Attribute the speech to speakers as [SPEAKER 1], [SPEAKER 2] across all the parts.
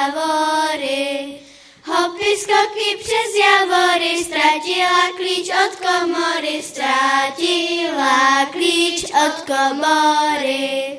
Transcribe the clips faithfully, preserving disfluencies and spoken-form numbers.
[SPEAKER 1] javory. Hopy skoky přes javory, ztratila klíč od komory, ztratila klíč od komory.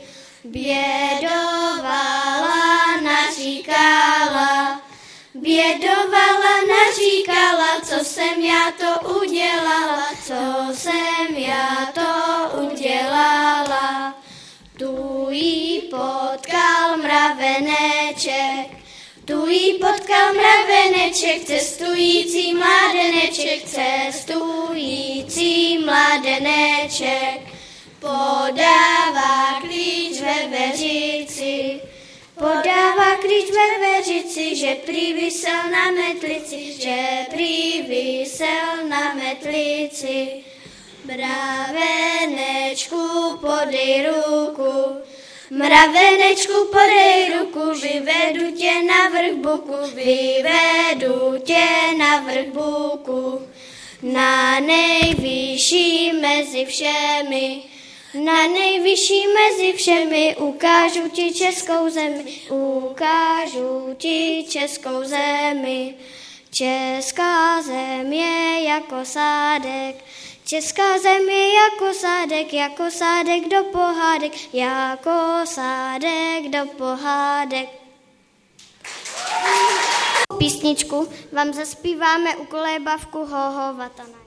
[SPEAKER 1] Bědovala, naříkala, bědovala, naříkala, co jsem já to udělala, co jsem já to udělala. Tu jí potkal mraveneček, tu jí potkal mraveneček, cestující mládeneček, cestující mládeneček. Podává klíč ve veřici, podává klíč ve veřici, že prý visel na metlici, že prý visel na metlici. Mravenečku, podej ruku, mravenečku, podej ruku, vyvedu tě na vrch buku, vyvedu tě na vrch buku. Na nejvyšší mezi všemi, na nejvyšší mezi všemi, ukážu ti českou zemi, ukážu ti českou zemi. Česká zem je jako sádek, česká zem je jako sádek, jako sádek do pohádek, jako sádek do pohádek. Písničku vám zaspíváme u kolébavku Hoho Vatanaj.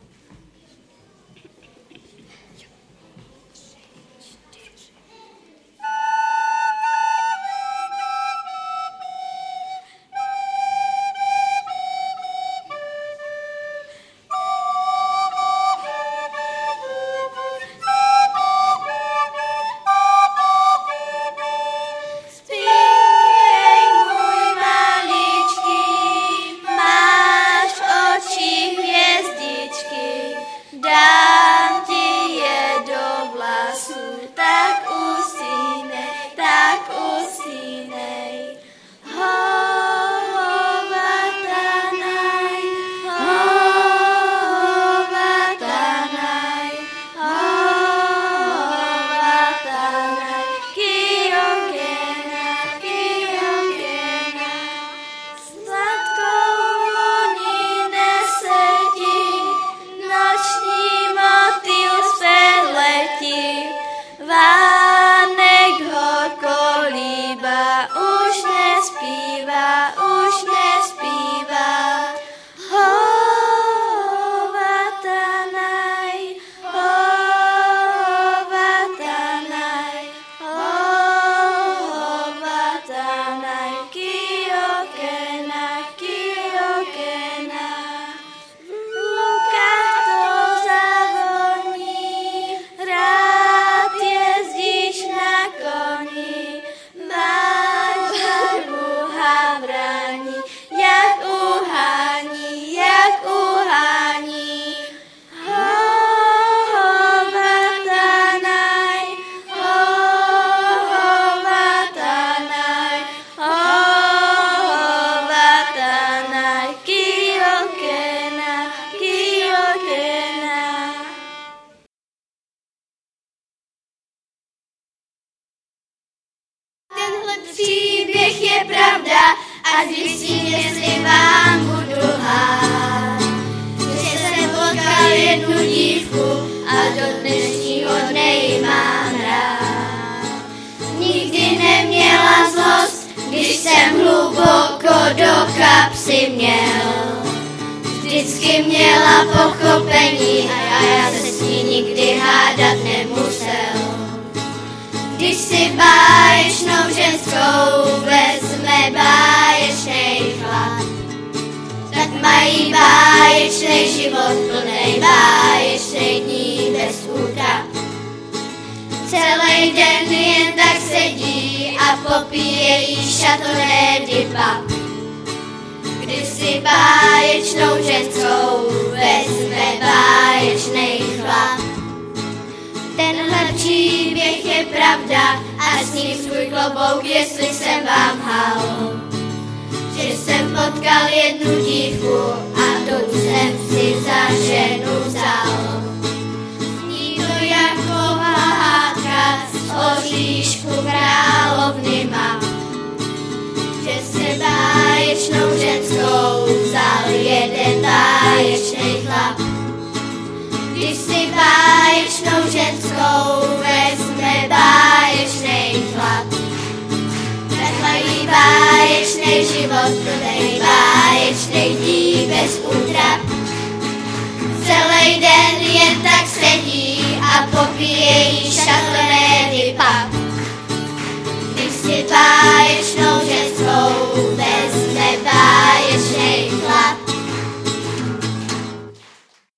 [SPEAKER 1] Příběh je pravda a zjistím, jestli vám budu lhát, že jsem potkal jednu dívku a do dnešního dne ji mám rád. Nikdy neměla zlost, když jsem hluboko do kapsy měl. Vždycky měla pochopení a já se s ní nikdy hádat nemusel. Když si báječnou ženskou vezme báječnej chlap, tak mají báječnej život plnej báječnej dní bez útrap. Celý den jen tak sedí a popíje jí šatoné pub. Když si báječnou ženskou vezme báječnej chlap. Tenhle příběh je pravda a s ním svůj klobouk, jestli jsem vám lhal. Že jsem potkal jednu dívku a tu jsem si za ženu vzal. Zní to jako hádka z oříšku královny mám, že se bá báječnou ženskou vezme báječnej chlap. Tak mají báječnej život.